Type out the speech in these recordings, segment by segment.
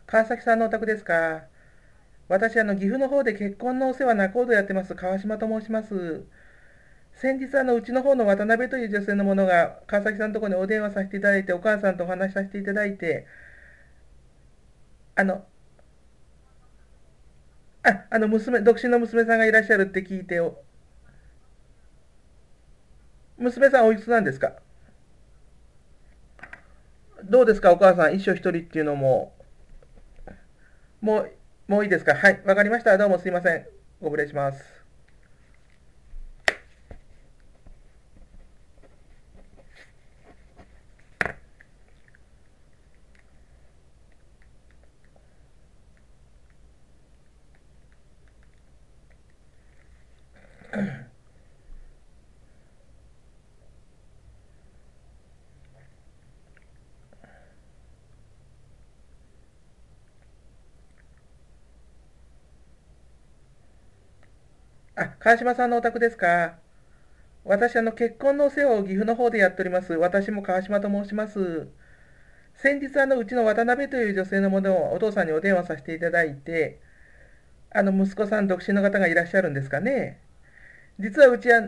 川崎さんのお宅ですか？私、岐阜の方で結婚のお世話仲人やってます、川島と申します。先日、うちの方の渡辺という女性の者が、川崎さんのところにお電話させていただいて、お母さんとお話しさせていただいて、あの、独身の娘さんがいらっしゃるって聞いて、娘さんおいくつなんですか？どうですか、お母さん、一生一人っていうのも、もう、もういいですか？はい、わかりました。どうもすいません。ご無礼します。川島さんのお宅ですか？私、結婚のお世話を岐阜の方でやっております。私も川島と申します。先日、うちの渡辺という女性のものをお父さんにお電話させていただいて、息子さん独身の方がいらっしゃるんですかね。実はうち、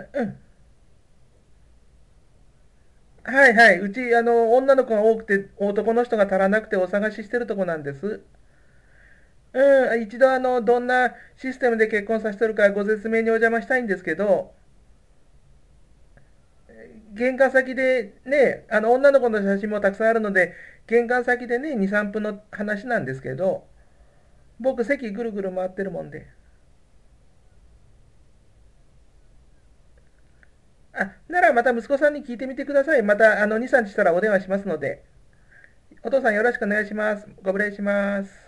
はいはい、うち、女の子が多くて、男の人が足らなくてお探ししてるとこなんです。一度、どんなシステムで結婚させてるかご説明にお邪魔したいんですけど、玄関先でね、女の子の写真もたくさんあるので、玄関先でね、2、3分の話なんですけど、僕、席ぐるぐる回ってるもんで。ならまた息子さんに聞いてみてください。また、2、3日したらお電話しますので。お父さんよろしくお願いします。ご無礼します。